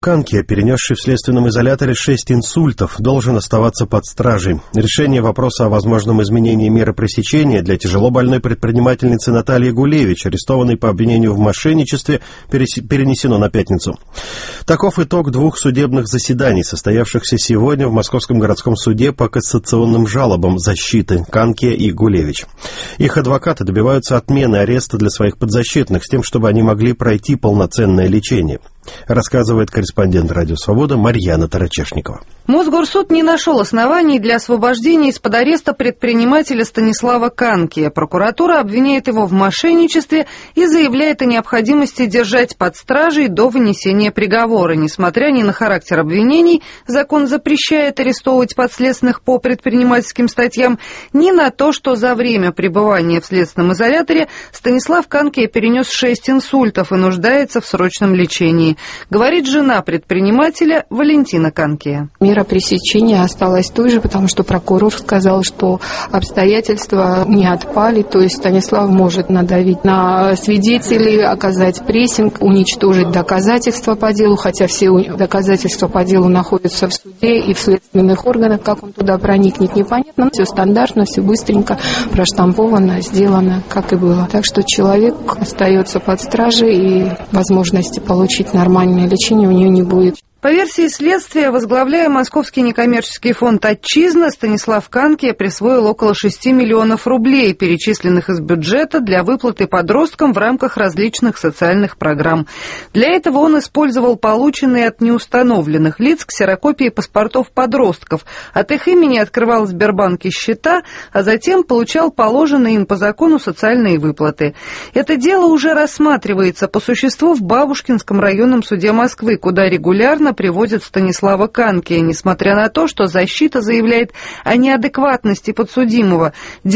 Канкия, перенесший в следственном изоляторе 6 инсультов, должен оставаться под стражей. Решение вопроса о возможном изменении меры пресечения для тяжелобольной предпринимательницы Натальи Гулевич, арестованной по обвинению в мошенничестве, перенесено на пятницу. Таков итог 2 судебных заседаний, состоявшихся сегодня в Московском городском суде по кассационным жалобам защиты Канкия и Гулевич. Их адвокаты добиваются отмены ареста для своих подзащитных с тем, чтобы они могли пройти полноценное лечение. Рассказывает корреспондент «Радио Свобода» Марьяна Тарачешникова. Мосгорсуд не нашел оснований для освобождения из-под ареста предпринимателя Станислава Канкия. Прокуратура обвиняет его в мошенничестве и заявляет о необходимости держать под стражей до вынесения приговора. Несмотря ни на характер обвинений, закон запрещает арестовывать подследственных по предпринимательским статьям, ни на то, что за время пребывания в следственном изоляторе Станислав Канкия перенес 6 инсультов и нуждается в срочном лечении. Говорит жена предпринимателя Валентина Канкия. Мера пресечения осталась той же, потому что прокурор сказал, что обстоятельства не отпали, то есть Станислав может надавить на свидетелей, оказать прессинг, уничтожить доказательства по делу, хотя все доказательства по делу находятся в суде и в следственных органах. Как он туда проникнет, непонятно. Все стандартно, все быстренько проштамповано, сделано, как и было. Так что человек остается под стражей, и возможности получить нормальное лечение у нее не будет. По версии следствия, возглавляя Московский некоммерческий фонд «Отчизна», Станислав Канкия присвоил около 6 миллионов рублей, перечисленных из бюджета для выплаты подросткам в рамках различных социальных программ. Для этого он использовал полученные от неустановленных лиц ксерокопии паспортов подростков. От их имени открывал в Сбербанке счета, а затем получал положенные им по закону социальные выплаты. Это дело уже рассматривается по существу в Бабушкинском районном суде Москвы, куда регулярно приводят Станислава Канкия, несмотря на то, что защита заявляет о неадекватности подсудимого,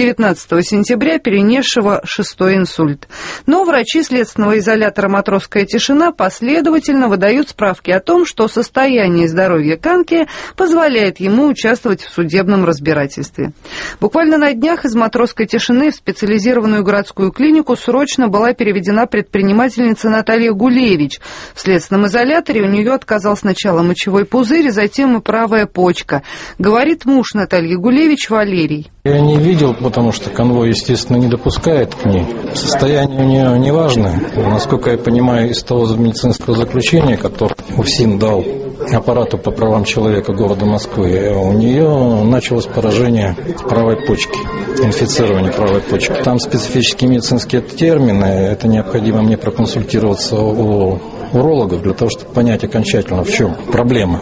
19 сентября перенесшего 6-й инсульт. Но врачи следственного изолятора «Матросская тишина» последовательно выдают справки о том, что состояние здоровья Канкия позволяет ему участвовать в судебном разбирательстве. Буквально на днях из «Матросской тишины» в специализированную городскую клинику срочно была переведена предпринимательница Наталья Гулевич. В следственном изоляторе у нее отказался сначала мочевой пузырь, затем и правая почка. Говорит муж Натальи Гулевич Валерий. Я не видел, потому что конвой, естественно, не допускает к ней. Состояние у нее неважное. Насколько я понимаю, из того медицинского заключения, которое УФСИН дал аппарату по правам человека города Москвы, у нее началось поражение правой почки, инфицирование правой почки. Там специфические медицинские термины, это необходимо мне проконсультироваться у урологов для того, чтобы понять окончательно, в чем проблема.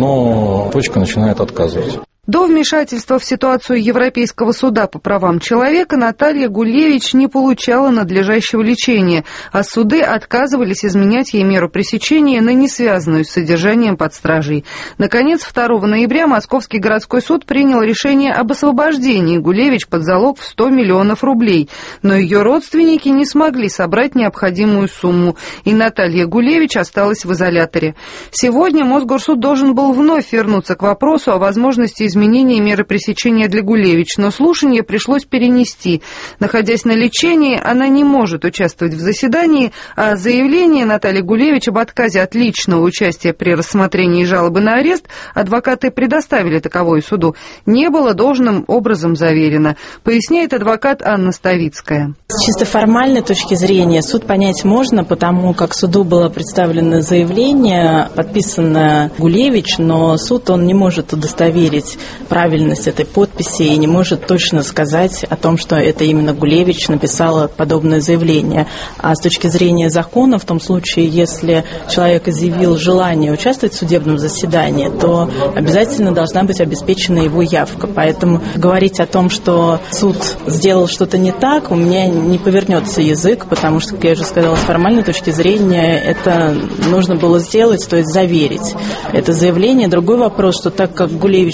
Но почка начинает отказывать. До вмешательства в ситуацию Европейского суда по правам человека Наталья Гулевич не получала надлежащего лечения, а суды отказывались изменять ей меру пресечения на несвязанную с содержанием под стражей. Наконец, 2 ноября Московский городской суд принял решение об освобождении Гулевич под залог в 100 миллионов рублей, но ее родственники не смогли собрать необходимую сумму, и Наталья Гулевич осталась в изоляторе. Сегодня Мосгорсуд должен был вновь вернуться к вопросу о возможности изменения меры пресечения для Гулевич, но слушание пришлось перенести. Находясь на лечении, она не может участвовать в заседании, а заявление Натальи Гулевич об отказе от личного участия при рассмотрении жалобы на арест, адвокаты предоставили таковое суду, не было должным образом заверено, поясняет адвокат Анна Ставицкая. С чисто формальной точки зрения суд понять можно, потому как суду было представлено заявление, подписанное Гулевич, но суд он не может удостоверить правильность этой подписи и не может точно сказать о том, что это именно Гулевич написала подобное заявление. А с точки зрения закона, в том случае, если человек изъявил желание участвовать в судебном заседании, то обязательно должна быть обеспечена его явка. Поэтому говорить о том, что суд сделал что-то не так, у меня не повернется язык, потому что, как я уже сказала, с формальной точки зрения это нужно было сделать, то есть заверить это заявление. Другой вопрос, что так как Гулевич только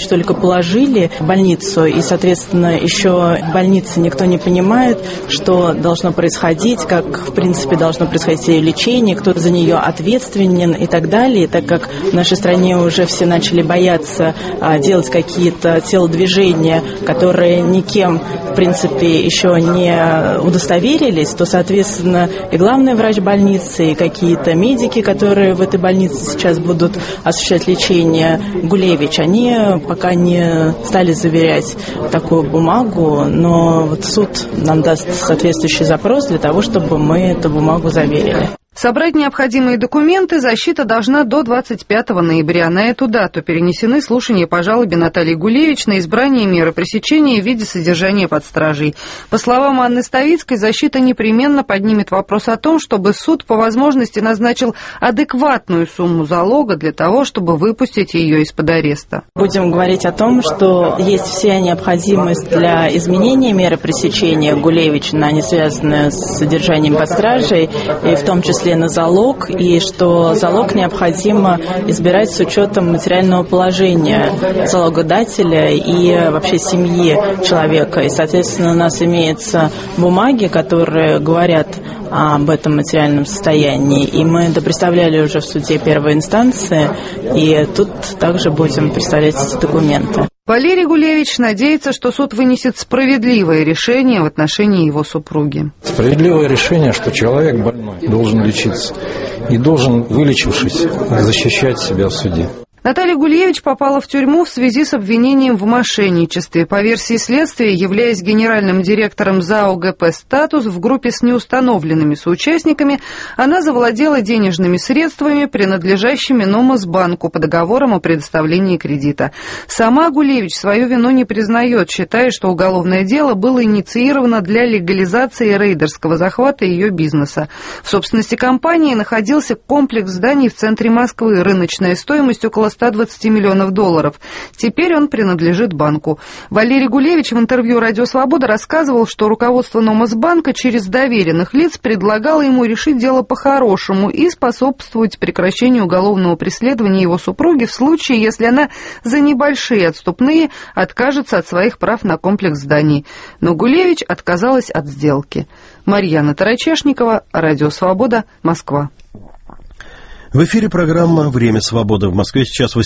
положили в больницу, и, соответственно, еще в больнице никто не понимает, что должно происходить, как, в принципе, должно происходить ее лечение, кто за нее ответственен и так далее, так как в нашей стране уже все начали бояться делать какие-то телодвижения, которые никем, в принципе, еще не удостоверились, то, соответственно, и главный врач больницы, и какие-то медики, которые в этой больнице сейчас будут осуществлять лечение, Гулевич, они пока не стали заверять такую бумагу, но вот суд нам даст соответствующий запрос для того, чтобы мы эту бумагу заверили. Собрать необходимые документы защита должна до 25 ноября. На эту дату перенесены слушания по жалобе Натальи Гулевич на избрание меры пресечения в виде содержания под стражей. По словам Анны Ставицкой, защита непременно поднимет вопрос о том, чтобы суд по возможности назначил адекватную сумму залога для того, чтобы выпустить ее из-под ареста. Будем говорить о том, что есть вся необходимость для изменения меры пресечения Гулевич, не связанная с содержанием под стражей, и в том числе на залог, и что залог необходимо избирать с учетом материального положения залогодателя и вообще семьи человека. И, соответственно, у нас имеются бумаги, которые говорят об этом материальном состоянии. И мы допредставляли уже в суде первой инстанции, и тут также будем представлять эти документы. Валерий Гулевич надеется, что суд вынесет справедливое решение в отношении его супруги. Справедливое решение, что человек больной должен лечиться и должен, вылечившись, защищать себя в суде. Наталья Гулевич попала в тюрьму в связи с обвинением в мошенничестве. По версии следствия, являясь генеральным директором ЗАО ГП «Статус» в группе с неустановленными соучастниками, она завладела денежными средствами, принадлежащими Номосбанку по договорам о предоставлении кредита. Сама Гулевич свою вину не признает, считая, что уголовное дело было инициировано для легализации рейдерского захвата ее бизнеса. В собственности компании находился комплекс зданий в центре Москвы, рыночная стоимость около 120 миллионов долларов. Теперь он принадлежит банку. Валерий Гулевич в интервью «Радио Свобода» рассказывал, что руководство Номосбанка через доверенных лиц предлагало ему решить дело по-хорошему и способствовать прекращению уголовного преследования его супруги в случае, если она за небольшие отступные откажется от своих прав на комплекс зданий. Но Гулевич отказалась от сделки. Марьяна Тарачешникова, «Радио Свобода», Москва. В эфире программа «Время свободы». В Москве сейчас